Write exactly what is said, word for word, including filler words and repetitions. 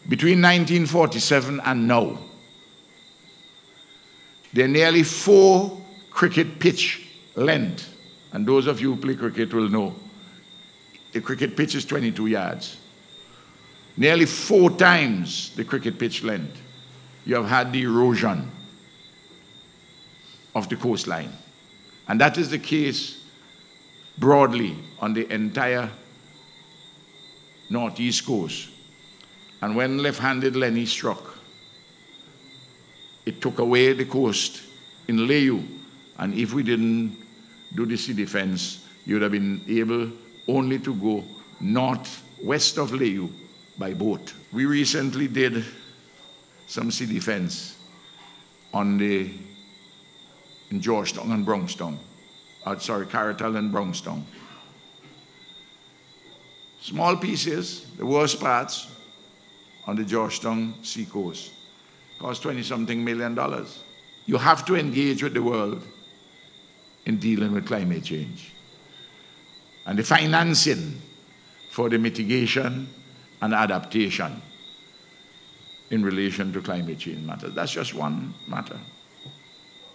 Between nineteen forty-seven and now, there are nearly four cricket pitch length. And those of you who play cricket will know, the cricket pitch is twenty-two yards. Nearly four times the cricket pitch length, you have had the erosion of the coastline. And that is the case broadly on the entire northeast coast. And when left-handed Lenny struck, it took away the coast in Layou. And if we didn't do the sea defense, you would have been able only to go northwest of Layou by boat. We recently did some sea defense on the in Georgetown and Bronxtown. Uh, sorry, Carroll and Bronxtown. Small pieces, the worst parts, on the Georgetown seacoast. Cost twenty-something million dollars. You have to engage with the world in dealing with climate change. And the financing for the mitigation and adaptation in relation to climate change matters. That's just one matter.